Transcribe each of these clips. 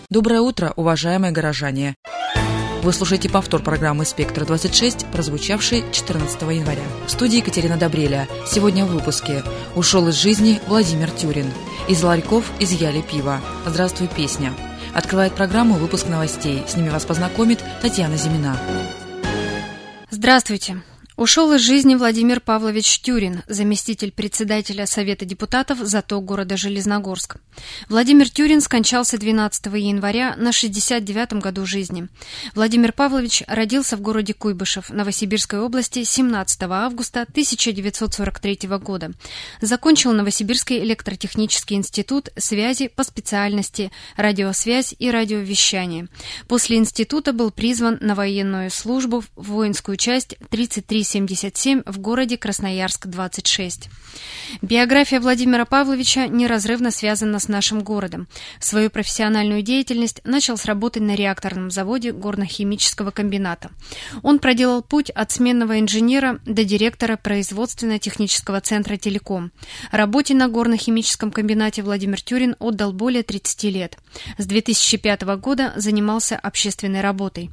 Доброе утро, уважаемые горожане! Вы слушаете повтор программы «Спектр-26», прозвучавшей 14 января. В студии Екатерина Добреля. Сегодня в выпуске «Ушел из жизни Владимир Тюрин». Из ларьков изъяли пиво. «Здравствуй, песня». Открывает программу выпуск новостей. С ними вас познакомит Татьяна Зимина. Здравствуйте. Ушел из жизни Владимир Павлович Тюрин, заместитель председателя Совета депутатов ЗАТО города Железногорск. Владимир Тюрин скончался 12 января на 69-м году жизни. Владимир Павлович родился в городе Куйбышев, Новосибирской области 17 августа 1943 года. Закончил Новосибирский электротехнический институт связи по специальности радиосвязь и радиовещание. После института был призван на военную службу в воинскую часть 3377 в городе Красноярск, 26. Биография Владимира Павловича неразрывно связана с нашим городом. Свою профессиональную деятельность начал с работы на реакторном заводе горно-химического комбината. Он проделал путь от сменного инженера до директора производственно-технического центра «Телеком». Работе на горно-химическом комбинате Владимир Тюрин отдал более 30 лет. С 2005 года занимался общественной работой.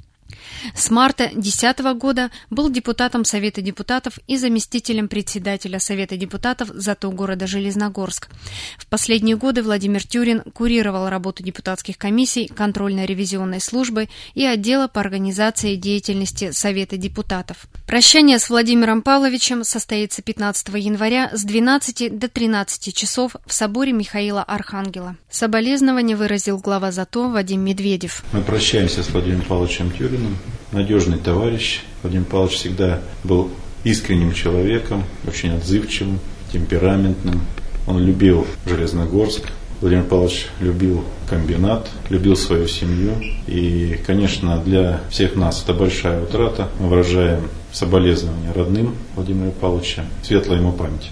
С марта 2010 года был депутатом Совета депутатов и заместителем председателя Совета депутатов ЗАТО города Железногорск. В последние годы Владимир Тюрин курировал работу депутатских комиссий, контрольно-ревизионной службы и отдела по организации деятельности Совета депутатов. Прощание с Владимиром Павловичем состоится 15 января с 12 до 13 часов в соборе Михаила Архангела. Соболезнования выразил глава ЗАТО Вадим Медведев. Мы прощаемся с Владимиром Павловичем Тюриным. Надежный товарищ. Владимир Павлович всегда был искренним человеком, очень отзывчивым, темпераментным. Он любил Железногорск. Владимир Павлович любил комбинат, любил свою семью. И, конечно, для всех нас это большая утрата. Мы выражаем соболезнования родным Владимира Павловича. Светлая ему память.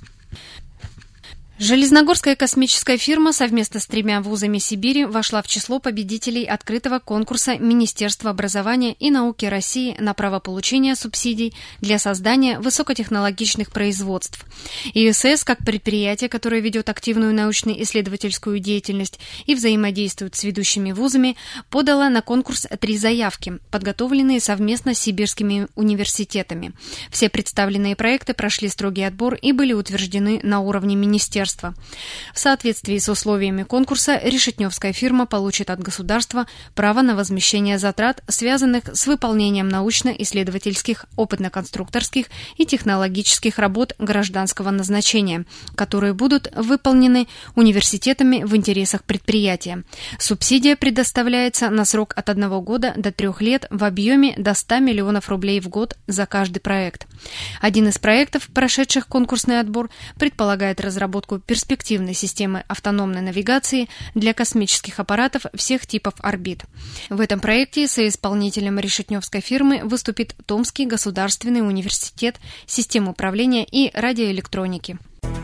Железногорская космическая фирма совместно с 3 вузами Сибири вошла в число победителей открытого конкурса Министерства образования и науки России на право получения субсидий для создания высокотехнологичных производств. ИСС, как предприятие, которое ведет активную научно-исследовательскую деятельность и взаимодействует с ведущими вузами, подала на конкурс 3 заявки, подготовленные совместно с сибирскими университетами. Все представленные проекты прошли строгий отбор и были утверждены на уровне министерства. В соответствии с условиями конкурса решетневская фирма получит от государства право на возмещение затрат, связанных с выполнением научно-исследовательских, опытно-конструкторских и технологических работ гражданского назначения, которые будут выполнены университетами в интересах предприятия. Субсидия предоставляется на срок от 1 года до 3 лет в объеме до 100 миллионов рублей в год за каждый проект. Один из проектов, прошедших конкурсный отбор, предполагает разработку перспективной системы автономной навигации для космических аппаратов всех типов орбит. В этом проекте соисполнителем решетневской фирмы выступит Томский государственный университет систем управления и радиоэлектроники.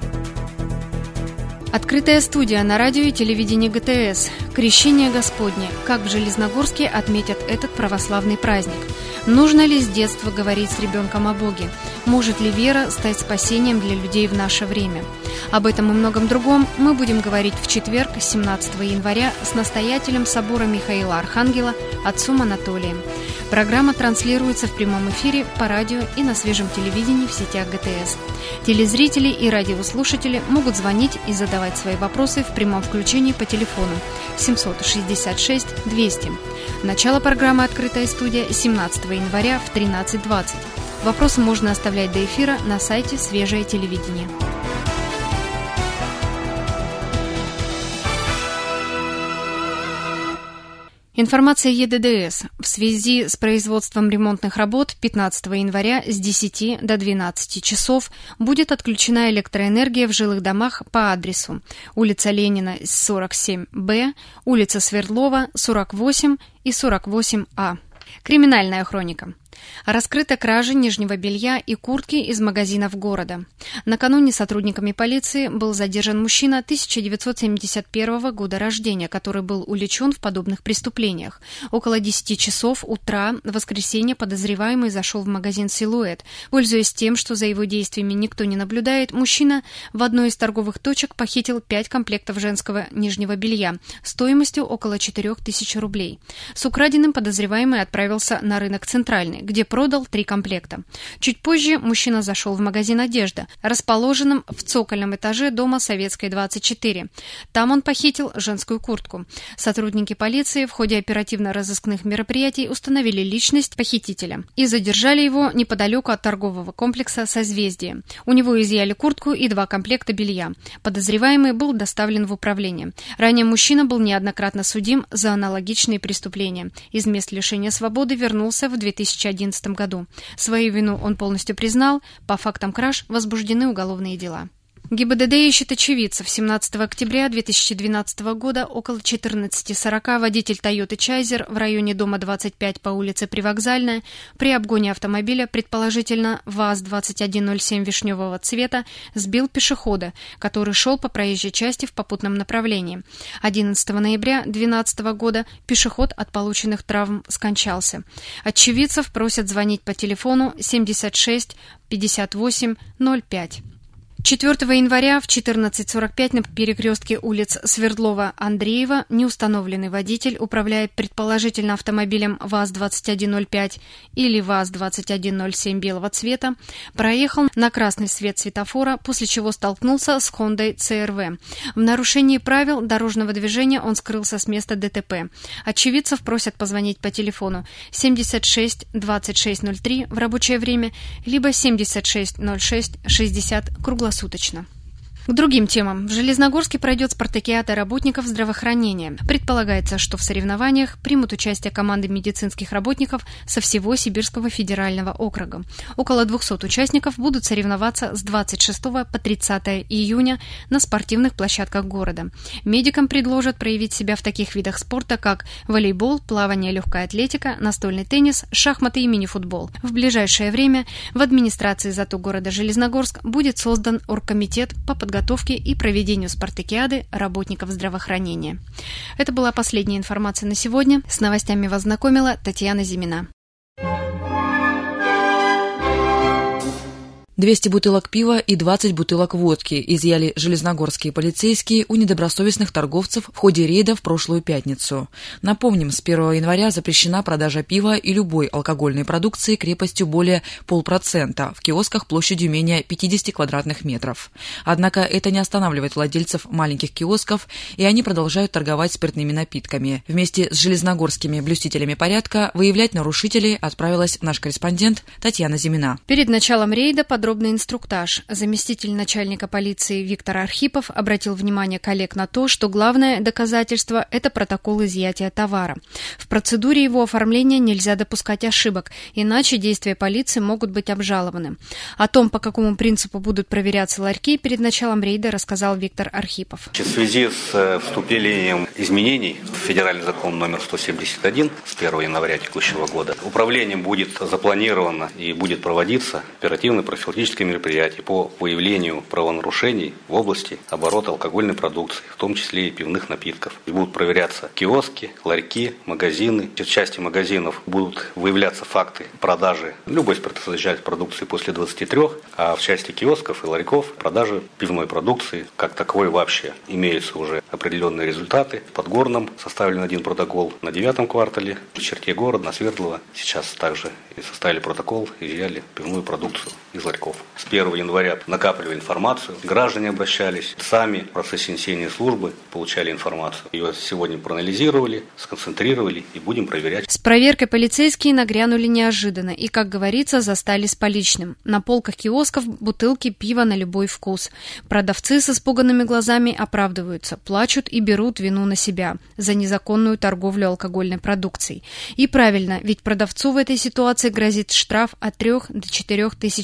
Открытая студия на радио и телевидении ГТС. Крещение Господне. Как в Железногорске отметят этот православный праздник? Нужно ли с детства говорить с ребенком о Боге? Может ли вера стать спасением для людей в наше время? Об этом и многом другом мы будем говорить в четверг, 17 января, с настоятелем собора Михаила Архангела, отцом Анатолием. Программа транслируется в прямом эфире по радио и на свежем телевидении в сетях ГТС. Телезрители и радиослушатели могут звонить и задавать свои вопросы в прямом включении по телефону 766 200. Начало программы «Открытая студия» 17 января в 13:20. Вопросы можно оставлять до эфира на сайте «Свежее телевидение». Информация ЕДДС. В связи с производством ремонтных работ 15 января с 10 до 12 часов будет отключена электроэнергия в жилых домах по адресу: улица Ленина, 47Б, улица Свердлова, 48 и 48А. Криминальная хроника. Раскрыта кража нижнего белья и куртки из магазинов города. Накануне сотрудниками полиции был задержан мужчина 1971 года рождения, который был уличен в подобных преступлениях. Около 10 часов утра в воскресенье подозреваемый зашел в магазин «Силуэт». Пользуясь тем, что за его действиями никто не наблюдает, мужчина в одной из торговых точек похитил 5 комплектов женского нижнего белья стоимостью около 4000 рублей. С украденным подозреваемый отправился на рынок «Центральный», где продал 3 комплекта. Чуть позже мужчина зашел в магазин «Одежда», расположенном в цокольном этаже дома Советской, 24. Там он похитил женскую куртку. Сотрудники полиции в ходе оперативно-розыскных мероприятий установили личность похитителя и задержали его неподалеку от торгового комплекса «Созвездие». У него изъяли куртку и 2 комплекта белья. Подозреваемый был доставлен в управление. Ранее мужчина был неоднократно судим за аналогичные преступления. Из мест лишения свободы вернулся в 2011 году. Свою вину он полностью признал. По фактам краж возбуждены уголовные дела. ГИБДД ищет очевидцев. 17 октября 2012 года около 14:40 водитель Toyota Chaser в районе дома 25 по улице Привокзальная при обгоне автомобиля, предположительно ВАЗ-2107 вишневого цвета, сбил пешехода, который шел по проезжей части в попутном направлении. 11 ноября 2012 года пешеход от полученных травм скончался. Очевидцев просят звонить по телефону 76 58 05. 4 января в 14:45 на перекрестке улиц Свердлова-Андреева неустановленный водитель, управляя предположительно автомобилем ВАЗ-2105 или ВАЗ-2107 белого цвета, проехал на красный свет светофора, после чего столкнулся с Хондой ЦРВ. В нарушении правил дорожного движения он скрылся с места ДТП. Очевидцев просят позвонить по телефону 76 2603 в рабочее время, либо 76 06 60 круглосуточно. К другим темам. В Железногорске пройдет спартакиада работников здравоохранения. Предполагается, что в соревнованиях примут участие команды медицинских работников со всего Сибирского федерального округа. Около 200 участников будут соревноваться с 26 по 30 июня на спортивных площадках города. Медикам предложат проявить себя в таких видах спорта, как волейбол, плавание, легкая атлетика, настольный теннис, шахматы и мини-футбол. В ближайшее время в администрации ЗАТО города Железногорск будет создан оргкомитет по подготовке и проведению спартакиады работников здравоохранения. Это была последняя информация на сегодня. С новостями вас знакомила Татьяна Зимина. 200 бутылок пива и 20 бутылок водки изъяли железногорские полицейские у недобросовестных торговцев в ходе рейда в прошлую пятницу. Напомним, с 1 января запрещена продажа пива и любой алкогольной продукции крепостью более 0,5% в киосках площадью менее 50 квадратных метров. Однако это не останавливает владельцев маленьких киосков, и они продолжают торговать спиртными напитками. Вместе с железногорскими блюстителями порядка выявлять нарушителей отправилась наш корреспондент Татьяна Зимина. Перед началом рейда подробный инструктаж. Заместитель начальника полиции Виктор Архипов обратил внимание коллег на то, что главное доказательство – это протокол изъятия товара. В процедуре его оформления нельзя допускать ошибок, иначе действия полиции могут быть обжалованы. О том, по какому принципу будут проверяться ларьки, перед началом рейда рассказал Виктор Архипов. В связи с вступлением изменений в федеральный закон номер 171 с 1 января текущего года управлением будет запланировано и будет проводиться оперативно-профилактическое мероприятия по выявлению правонарушений в области оборота алкогольной продукции, в том числе и пивных напитков. И будут проверяться киоски, ларьки, магазины. В части магазинов будут выявляться факты продажи любой спиртосодержательной продукции после 23, а в части киосков и ларьков продажи пивной продукции как таковой вообще. Имеются уже определенные результаты. В Подгорном составлен один протокол на 9 квартале, в черте города, на Свердлова сейчас также и составили протокол, изъяли пивную продукцию из ларьков. С 1 января накапливали информацию, граждане обращались, сами в процессе несения службы получали информацию. Ее сегодня проанализировали, сконцентрировали и будем проверять. С проверкой полицейские нагрянули неожиданно и, как говорится, застали с поличным. На полках киосков бутылки пива на любой вкус. Продавцы с испуганными глазами оправдываются, плачут и берут вину на себя за незаконную торговлю алкогольной продукцией. И правильно, ведь продавцу в этой ситуации грозит штраф от 3 до 4 тысяч рублей.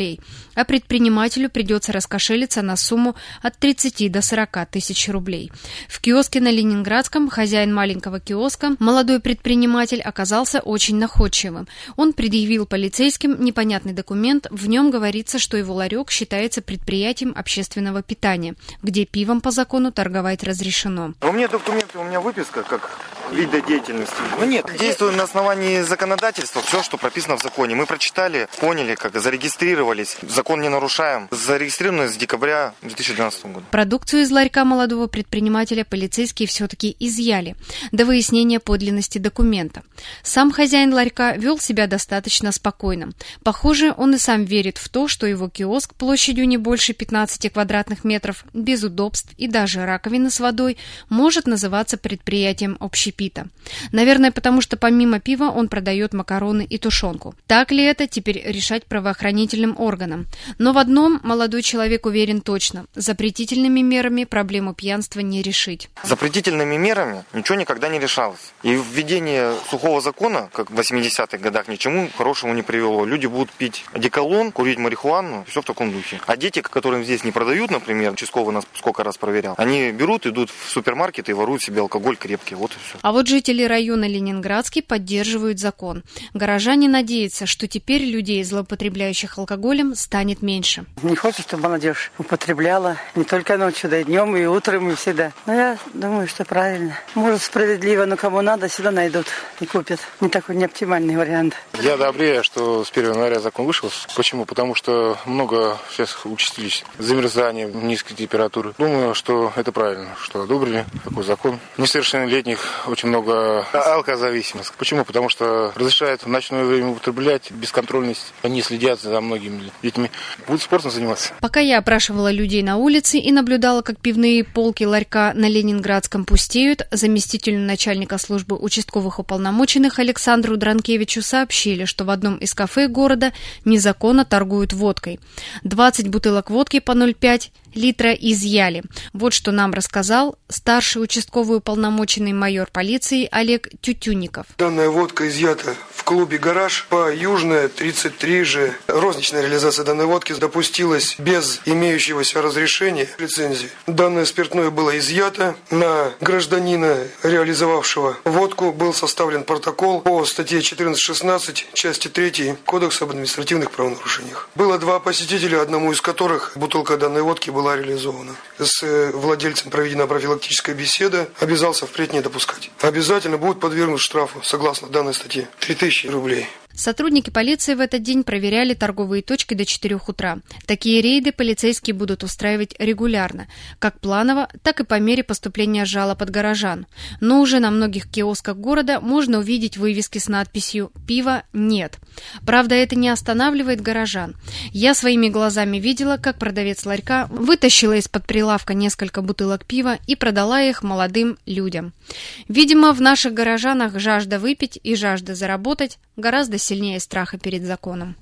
рублей, а предпринимателю придется раскошелиться на сумму от 30 до 40 тысяч рублей. В киоске на Ленинградском хозяин маленького киоска, молодой предприниматель, оказался очень находчивым. Он предъявил полицейским непонятный документ, в нем говорится, что его ларек считается предприятием общественного питания, где пивом по закону торговать разрешено. У меня документы, у меня выписка как вида деятельности. Ну нет, действуем на основании законодательства, все, что прописано в законе. Мы прочитали, поняли, как зарегистрировались, закон не нарушаем. Зарегистрированы с декабря 2012 года. Продукцию из ларька молодого предпринимателя полицейские все-таки изъяли до выяснения подлинности документа. Сам хозяин ларька вел себя достаточно спокойно. Похоже, он и сам верит в то, что его киоск площадью не больше 15 квадратных метров, без удобств и даже раковины с водой, может называться предприятием общепита. Наверное, потому что помимо пива он продает макароны и тушенку. Так ли это, теперь решать правоохранительным органам. Но в одном молодой человек уверен точно: запретительными мерами проблему пьянства не решить. Запретительными мерами ничего никогда не решалось. И введение сухого закона, как в 80-х годах, ничему хорошему не привело. Люди будут пить одеколон, курить марихуану, все в таком духе. А дети, которым здесь не продают, например, участковый нас сколько раз проверял, они берут, идут в супермаркет и воруют себе алкоголь крепкий. Вот и все. А вот жители района Ленинградский поддерживают закон. Горожане надеются, что теперь людей, злоупотребляющих алкоголем, станет меньше. Не хочется, чтобы молодежь употребляла не только ночью, да и днем, и утром, и всегда. Но я думаю, что правильно. Может, справедливо, но кому надо, сюда найдут и купят. Не такой неоптимальный вариант. Я одобряю, что с 1 января закон вышел. Почему? Потому что много сейчас участились замерзания, низкой температуры. Думаю, что это правильно, что одобрили такой закон. Несовершеннолетних очень много алкозависимых. Почему? Потому что разрешают в ночное время употреблять, бесконтрольность. Они следят за многими детьми. Будут спортом заниматься. Пока я опрашивала людей на улице и наблюдала, как пивные полки ларька на Ленинградском пустеют, заместителю начальника службы участковых уполномоченных Александру Дранкевичу сообщили, что в одном из кафе города незаконно торгуют водкой. 20 бутылок водки по 0,5 литра изъяли. Вот что нам рассказал старший участковый уполномоченный майор полиции Олег Тютюнников. Данная водка изъята в клубе «Гараж» по Южная, 33 же. Розничная реализация данной водки допустилась без имеющегося разрешения, лицензии. Данное спиртное было изъято. На гражданина, реализовавшего водку, был составлен протокол по статье 14.16, части 3 Кодекса об административных правонарушениях. Было 2 посетителя, одному из которых бутылка данной водки была реализована. С владельцем проведена профилактическая беседа, обязался впредь не допускать. Обязательно будет подвергнут штрафу, согласно данной статье, 3000 рублей. Сотрудники полиции в этот день проверяли торговые точки до 4 утра. Такие рейды полицейские будут устраивать регулярно, как планово, так и по мере поступления жалоб от горожан. Но уже на многих киосках города можно увидеть вывески с надписью «Пива нет». Правда, это не останавливает горожан. Я своими глазами видела, как продавец ларька вытащила из-под прилавка несколько бутылок пива и продала их молодым людям. Видимо, в наших горожанах жажда выпить и жажда заработать гораздо сильнее страха перед законом.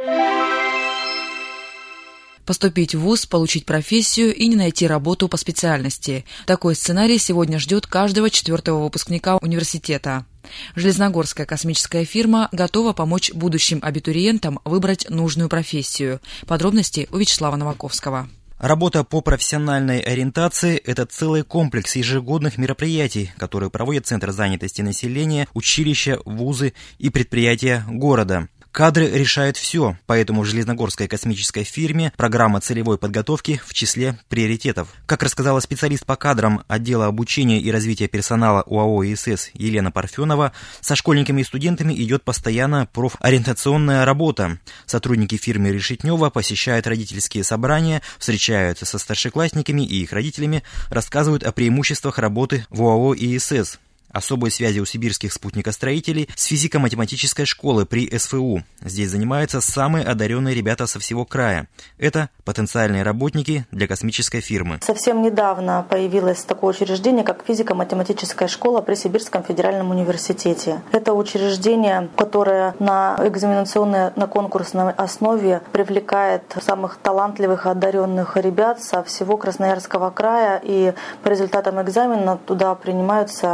Поступить в вуз, получить профессию и не найти работу по специальности. Такой сценарий сегодня ждет каждого 4-го выпускника университета. Железногорская космическая фирма готова помочь будущим абитуриентам выбрать нужную профессию. Подробности у Вячеслава Новаковского. Работа по профессиональной ориентации – это целый комплекс ежегодных мероприятий, которые проводят Центр занятости населения, училища, вузы и предприятия города. Кадры решают все, поэтому в Железногорской космической фирме программа целевой подготовки в числе приоритетов. Как рассказала специалист по кадрам отдела обучения и развития персонала УАО ИСС Елена Парфенова, со школьниками и студентами идет постоянно профориентационная работа. Сотрудники фирмы Решетнева посещают родительские собрания, встречаются со старшеклассниками и их родителями, рассказывают о преимуществах работы в УАО ИСС. Особой связи у сибирских спутникостроителей с физико-математической школы при СФУ. Здесь занимаются самые одаренные ребята со всего края. Это потенциальные работники для космической фирмы. Совсем недавно появилось такое учреждение, как физико-математическая школа при Сибирском федеральном университете. Это учреждение, которое на экзаменационной, на конкурсной основе привлекает самых талантливых и одаренных ребят со всего Красноярского края. И по результатам экзамена туда принимаются эти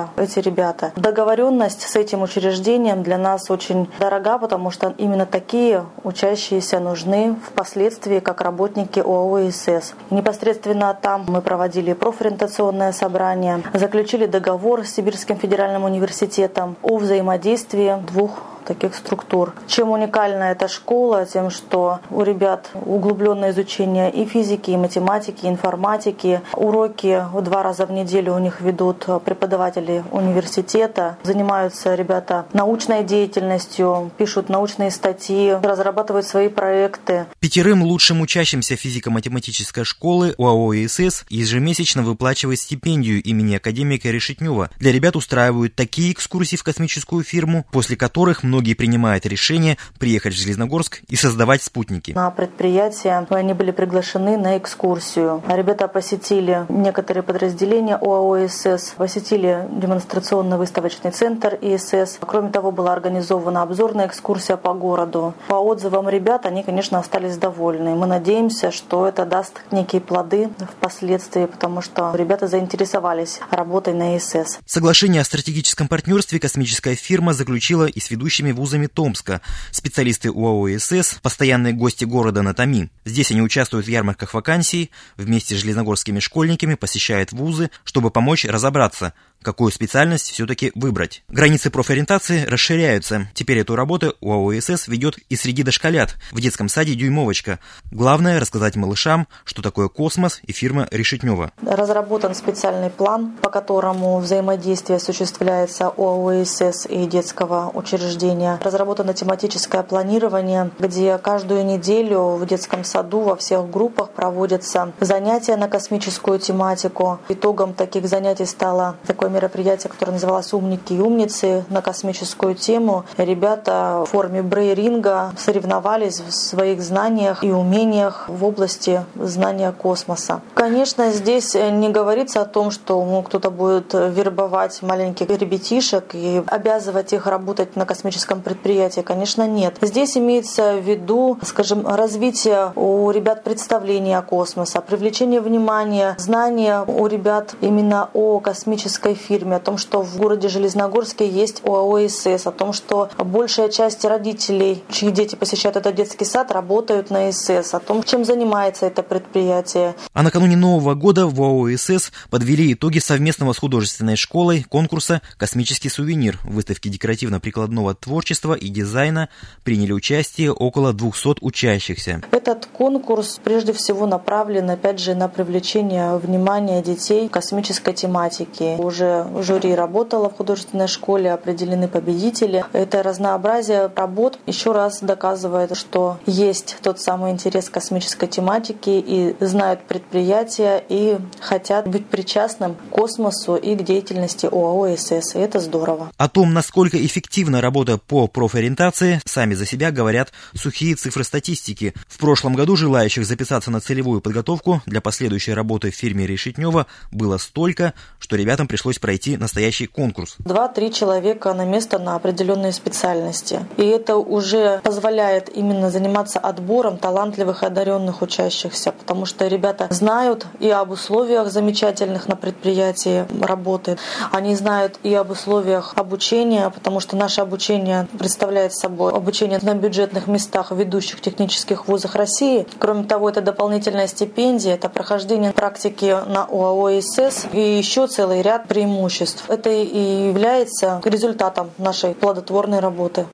ребята. Договоренность с этим учреждением для нас очень дорога, потому что именно такие учащиеся нужны впоследствии как работники ОАО ИСС. Непосредственно там мы проводили профориентационное собрание, заключили договор с Сибирским федеральным университетом о взаимодействии двух таких структур. Чем уникальна эта школа? Тем, что у ребят углубленное изучение и физики, и математики, и информатики. Уроки 2 раза в неделю у них ведут преподаватели университета. Занимаются ребята научной деятельностью, пишут научные статьи, разрабатывают свои проекты. 5 лучшим учащимся физико-математической школы ОАО ИСС ежемесячно выплачивает стипендию имени академика Решетнева. Для ребят устраивают такие экскурсии в космическую фирму, после которых многие принимают решение приехать в Железногорск и создавать спутники. На предприятие они были приглашены на экскурсию. Ребята посетили некоторые подразделения ОАО ИСС, посетили демонстрационно-выставочный центр ИСС. Кроме того, была организована обзорная экскурсия по городу. По отзывам ребят, они, конечно, остались довольны. Мы надеемся, что это даст некие плоды впоследствии, потому что ребята заинтересовались работой на ИСС. Соглашение о стратегическом партнерстве космическая фирма заключила и с ведущими вузами Томска. Специалисты ОАО ИСС – постоянные гости города на Томи. Здесь они участвуют в ярмарках вакансий, вместе с железногорскими школьниками посещают вузы, чтобы помочь разобраться, какую специальность все-таки выбрать. Границы профориентации расширяются. Теперь эту работу ОАО ИСС ведет и среди дошколят в детском саде «Дюймовочка». Главное – рассказать малышам, что такое космос и фирма Решетнева. Разработан специальный план, по которому взаимодействие осуществляется ОАО ИСС и детского учреждения. Разработано тематическое планирование, где каждую неделю в детском саду во всех группах проводятся занятия на космическую тематику. Итогом таких занятий стало такое мероприятие, которое называлось «Умники и умницы» на космическую тему. Ребята в форме брейринга соревновались в своих знаниях и умениях в области знания космоса. Конечно, здесь не говорится о том, что кто-то будет вербовать маленьких ребятишек и обязывать их работать на космическом предприятии. Конечно, нет. Здесь имеется в виду, скажем, развитие у ребят представления о космосе, привлечение внимания, знания у ребят именно о космической фирме, о том, что в городе Железногорске есть ОАО ИСС, о том, что большая часть родителей, чьи дети посещают этот детский сад, работают на ИСС, о том, чем занимается это предприятие. А накануне Нового года в ОАО ИСС подвели итоги совместного с художественной школой конкурса «Космический сувенир». В выставке декоративно-прикладного творчества и дизайна приняли участие около 200 учащихся. Этот конкурс прежде всего направлен, опять же, на привлечение внимания детей к космической тематике. Уже жюри работало в художественной школе, определены победители. Это разнообразие работ еще раз доказывает, что есть тот самый интерес к космической тематике и знают предприятия и хотят быть причастным к космосу и к деятельности ОАО ИСС. И это здорово. О том, насколько эффективна работа по профориентации, сами за себя говорят сухие цифры статистики. В прошлом году желающих записаться на целевую подготовку для последующей работы в фирме Решетнева было столько, что ребятам пришлось пройти настоящий конкурс. 2-3 человека на место на определенные специальности. И это уже позволяет именно заниматься отбором талантливых и одаренных учащихся, потому что ребята знают и об условиях замечательных на предприятии работы, они знают и об условиях обучения, потому что наше обучение представляет собой обучение на бюджетных местах в ведущих технических вузах России. Кроме того, это дополнительная стипендия, это прохождение практики на ОАО ИСС и еще целый ряд преимуществ. Это и является результатом нашей плодотворной работы.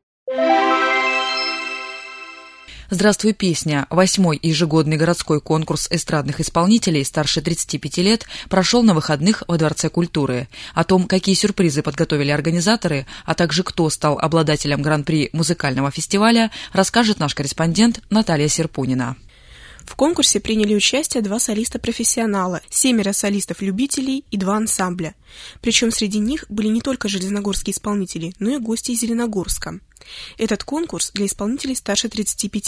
«Здравствуй, песня». 8-й ежегодный городской конкурс эстрадных исполнителей старше 35 лет прошел на выходных во Дворце культуры. О том, какие сюрпризы подготовили организаторы, а также кто стал обладателем гран-при музыкального фестиваля, расскажет наш корреспондент Наталья Серпунина. В конкурсе приняли участие 2 солиста-профессионала, 7 солистов-любителей и 2 ансамбля. Причем среди них были не только железногорские исполнители, но и гости из Зеленогорска. Этот конкурс для исполнителей старше 35 лет.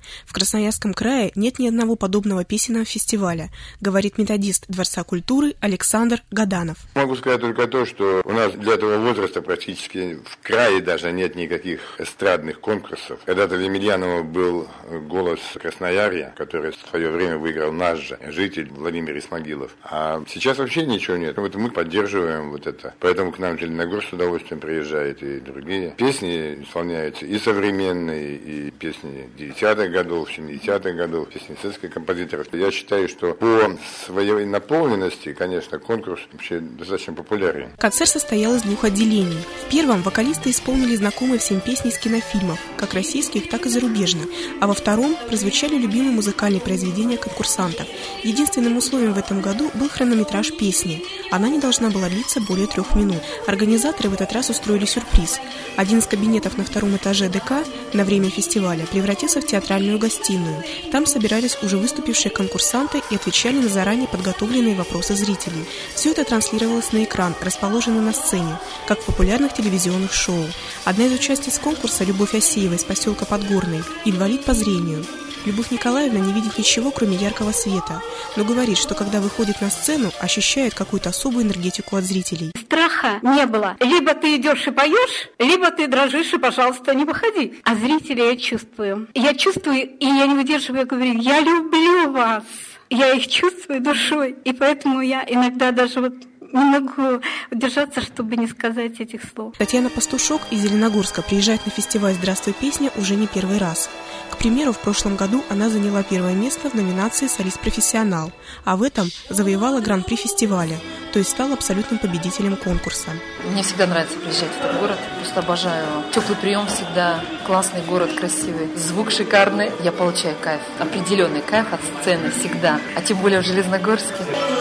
В Красноярском крае нет ни одного подобного песенного фестиваля, говорит методист Дворца культуры Александр Гаданов. Могу сказать только то, что у нас для этого возраста практически в крае даже нет никаких эстрадных конкурсов. Когда-то в Емельяново был «Голос Красноярья», который в свое время выиграл наш же житель Владимир Исмагилов. А сейчас вообще ничего нет. Вот мы поддерживаем вот это. Поэтому к нам Зеленогорск с удовольствием приезжает и другие. Песни исполняются и современные, и песни 90-х годов, 70-х годов, песни советских композиторов. Я считаю, что по своей наполненности, конечно, конкурс вообще достаточно популярен. Концерт состоял из 2 отделений. В первом вокалисты исполнили знакомые всем песни из кинофильмов, как российских, так и зарубежных, а во втором прозвучали любимые музыкальные произведения конкурсантов. Единственным условием в этом году был хронометраж песни. Она не должна была длиться более 3 минут. Организаторы в этот раз устроили сюрприз. Один из кабинетов на 2-м этаже ДК на время фестиваля превратился в театральную гостиную. Там собирались уже выступившие конкурсанты и отвечали на заранее подготовленные вопросы зрителей. Все это транслировалось на экран, расположенный на сцене, как в популярных телевизионных шоу. Одна из участниц конкурса, Любовь Асеева из поселка Подгорный, инвалид по зрению. Любовь Николаевна не видит ничего, кроме яркого света, но говорит, что когда выходит на сцену, ощущает какую-то особую энергетику от зрителей. Страха не было. Либо ты идешь и поешь, либо ты дрожишь и, пожалуйста, не выходи. А зрителей я чувствую. Я чувствую, и я не выдерживаю, я говорю, я люблю вас. Я их чувствую душой, и поэтому я иногда даже не могу удержаться, чтобы не сказать этих слов. Татьяна Пастушок из Зеленогорска приезжает на фестиваль «Здравствуй, песня» уже не первый раз. К примеру, в прошлом году она заняла 1-е место в номинации «Солист-профессионал», а в этом завоевала гран-при фестиваля, то есть стала абсолютным победителем конкурса. Мне всегда нравится приезжать в этот город, просто обожаю. Теплый прием всегда, классный город, красивый, звук шикарный. Я получаю кайф, определенный кайф от сцены всегда, а тем более в Железногорске.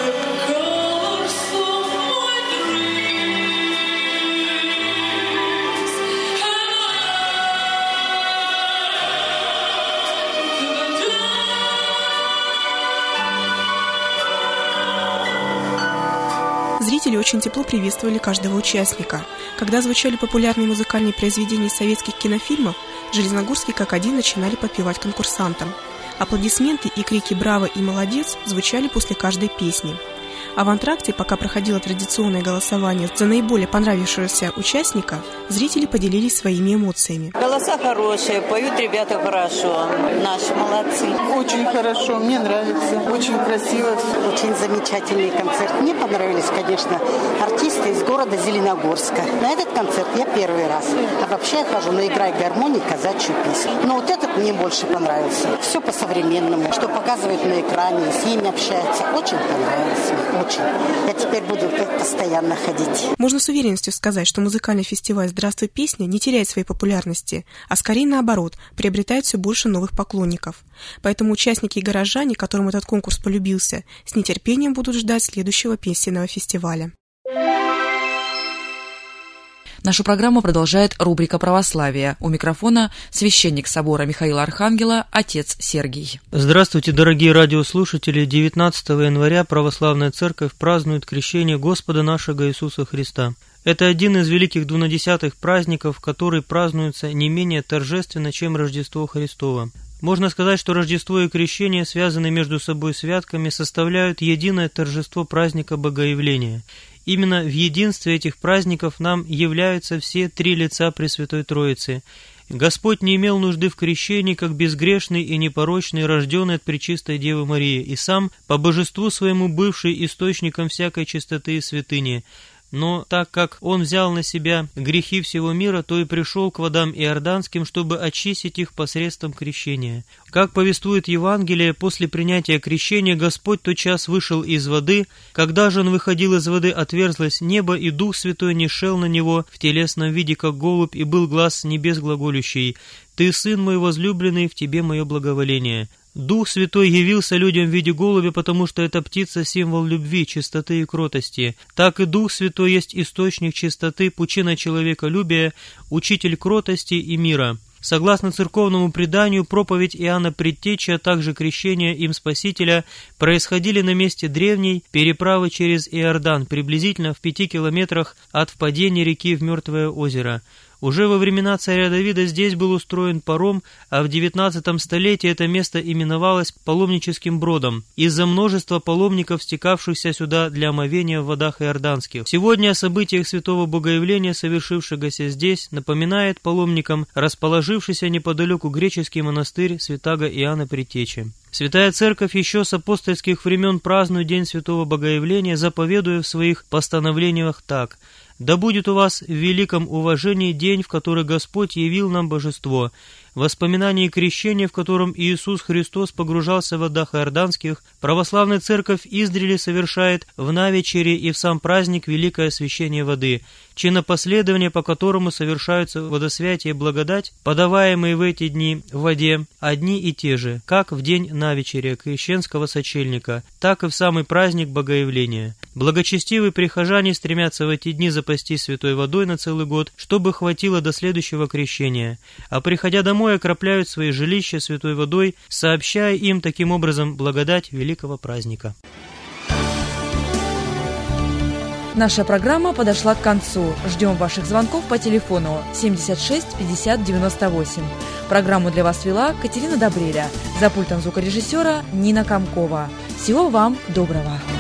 Зрители очень тепло приветствовали каждого участника. Когда звучали популярные музыкальные произведения из советских кинофильмов, железногорские как один начинали подпевать конкурсантам. Аплодисменты и крики «Браво!» и «Молодец!» звучали после каждой песни. А в антракте, пока проходило традиционное голосование за наиболее понравившегося участника, зрители поделились своими эмоциями. Голоса хорошие, поют ребята хорошо, наши молодцы. Очень хорошо, мне нравится, очень красиво. Очень замечательный концерт. Мне понравились, конечно, артисты из города Зеленогорска. На этот концерт я 1-й раз. А вообще я хожу на «Играй гармонии» казачью песню. Но вот этот мне больше понравился. Все по-современному, что показывают на экране, с ними общаются. Очень понравилось мне. Очень. Я теперь буду постоянно ходить. Можно с уверенностью сказать, что музыкальный фестиваль «Здравствуй, песня» не теряет своей популярности, а скорее наоборот, приобретает все больше новых поклонников. Поэтому участники и горожане, которым этот конкурс полюбился, с нетерпением будут ждать следующего песенного фестиваля. Нашу программу продолжает рубрика «Православие». У микрофона священник собора Михаила Архангела, отец Сергий. Здравствуйте, дорогие радиослушатели! 19 января Православная Церковь празднует крещение Господа нашего Иисуса Христа. Это один из великих двунадесятых праздников, который празднуется не менее торжественно, чем Рождество Христово. Можно сказать, что Рождество и крещение, связанные между собой святками, составляют единое торжество праздника Богоявления. Именно в единстве этих праздников нам являются все 3 лица Пресвятой Троицы. Господь не имел нужды в крещении, как безгрешный и непорочный, рожденный от Пречистой Девы Марии, и сам, по божеству своему бывший источником всякой чистоты и святыни. Но так как Он взял на себя грехи всего мира, то и пришел к водам иорданским, чтобы очистить их посредством крещения. Как повествует Евангелие, после принятия крещения Господь тотчас вышел из воды. Когда же Он выходил из воды, отверзлось небо, и Дух Святой нишел на Него в телесном виде, как голубь, и был глас с небес глаголющий: «Ты, Сын мой возлюбленный, в Тебе мое благоволение». Дух Святой явился людям в виде голубя, потому что эта птица – символ любви, чистоты и кротости. Так и Дух Святой есть источник чистоты, пучина человеколюбия, учитель кротости и мира. Согласно церковному преданию, проповедь Иоанна Предтечи, а также крещение им Спасителя происходили на месте древней переправы через Иордан, приблизительно в 5 километрах от впадения реки в Мертвое озеро. Уже во времена царя Давида здесь был устроен паром, а в 19 столетии это место именовалось паломническим бродом из-за множества паломников, стекавшихся сюда для омовения в водах иорданских. Сегодня о событиях святого Богоявления, совершившегося здесь, напоминает паломникам расположившийся неподалеку греческий монастырь святаго Иоанна Предтечи. Святая Церковь еще с апостольских времен празднует День Святого Богоявления, заповедуя в своих постановлениях так: «Да будет у вас в великом уважении день, в который Господь явил нам Божество, воспоминание крещения, в котором Иисус Христос погружался в водах иорданских, православная церковь издревле совершает в навечере и в сам праздник великое освящение воды, чинопоследование, по которому совершаются водосвятие и благодать, подаваемые в эти дни в воде, одни и те же, как в день навечеря крещенского сочельника, так и в самый праздник Богоявления. Благочестивые прихожане стремятся в эти дни запастись святой водой на целый год, чтобы хватило до следующего крещения, а приходя домой, окропляют свои жилища святой водой, сообщая им таким образом благодать великого праздника». Наша программа подошла к концу. Ждем ваших звонков по телефону 76 50 98. Программу для вас вела Катерина Добреля. За пультом звукорежиссера Нина Комкова. Всего вам доброго.